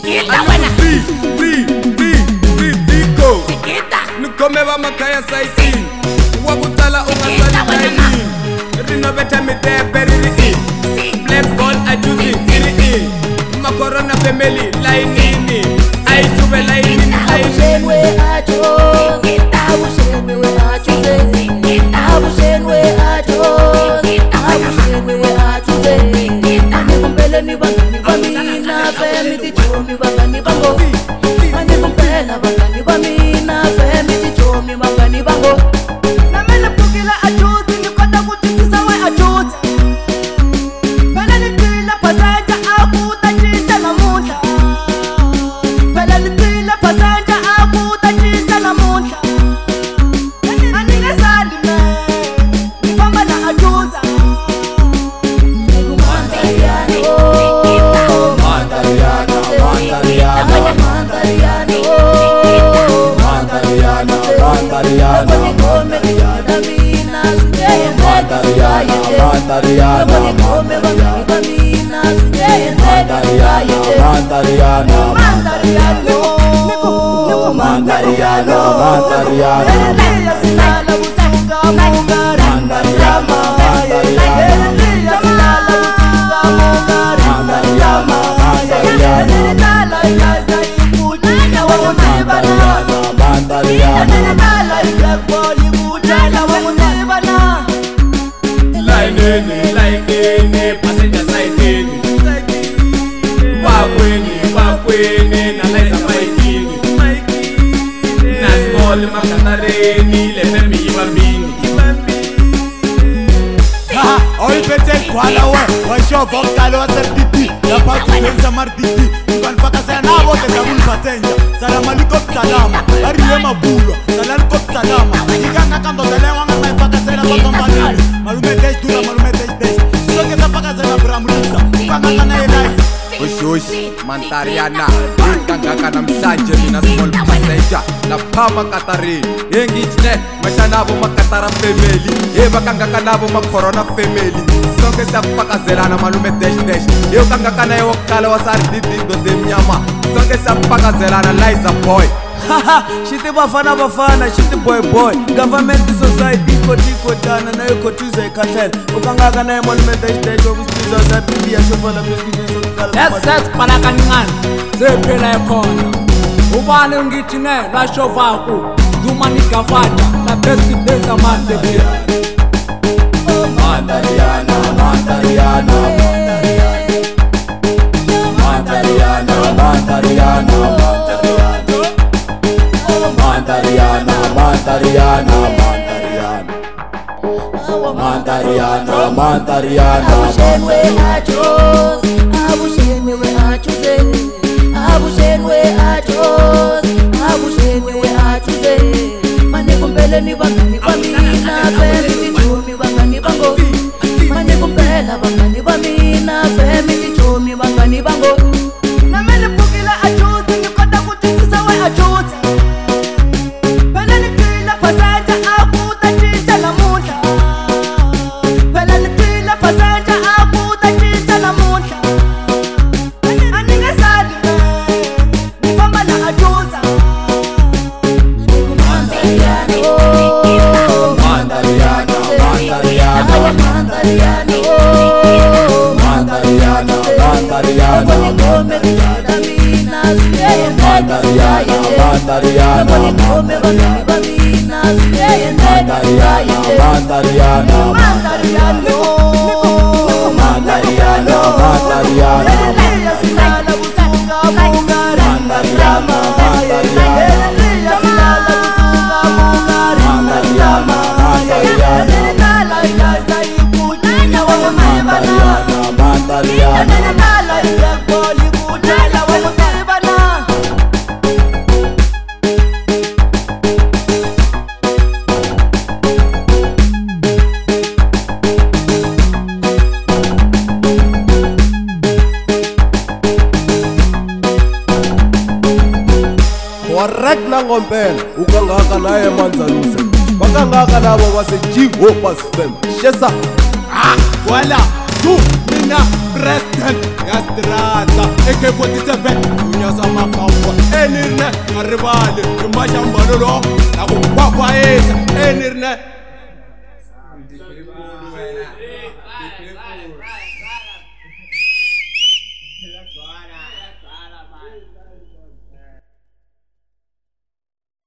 Sikita wena Vigo Sikita Nikome va makaya saitini Wakutala ungasalitaini Rinoveta mitepe riri Black ball ajuzi riri Makorona family lainini Aituve lainini Abushenwe achozi Abushenwe achozi Abushenwe achozi Abushenwe achozi Mane kumpele ni bangani bamina Femi tichomi bangani bango Mane kumpela bangani bamina Femi tichomi bangani bango Namele pukila achozi Nikota kutisiza we achozi Pele nitila pasaja akuta chita na muta Pele nitila pasaja akuta chita na muta Anile salime Nipamba na achoza Lainini, passenger saitini Wakweni, na laisa maikini Na small makatareni, lefemi ibambini Oipete kwala we shofa ukale wa septiti Ya patu pensa marditi Ukanfaka sana wote kabul patenja Salam alikum salama Ariye mabulwa Salam alikum salama Ikanga kando telewa nga maifaka sena kwa kompanini Malume tesh dura malume tesh Soke zapaka sena bramulisa Ukanga kana elai Ushushi, mantariana Ikanga kana msanje mina small passenger Na pama katarini Yengi chine, mashanabo makatara family Eba kanga kanabo makorona family Sonke sapaka zelana malume tesh Yo kanga kana ewo kale wasari didi do demnyama Sonke sapaka zelana liza boy Haha, shiti bafana, shiti boy Government society koti dana na yuko tuze cartel Ukangaka na monument dash Okuspiza sa pibi ya shofa la biscuit Let's palakangana Sephela ekhona Ubani ngithine la shovaku Duma nikavaja la president amande Mandariana Abushenwe achozi Abushenwe achozi Abushenwe achozi Abushenwe achozi Mane kumpele ni bangani bamina Femi tichomi bangani bango Mane kumpela bangani bamina Femi tichomi bangani bango Namele pukila achozi Nikota kutisiza we achozi Pele nitila pasaja akuta chita la muta Pele nitila pasaja akuta chita la muta Anile salime Nipamba na achoza Correct na ngompela ukangaka naye manzaluse bakangaka nabo base-Jehovah's Family shesa Voilà, tu, mina, president, ya strata AK-47, unyasa enirne ngaribale imbashambalo lo nakukhwakhwayisa enirne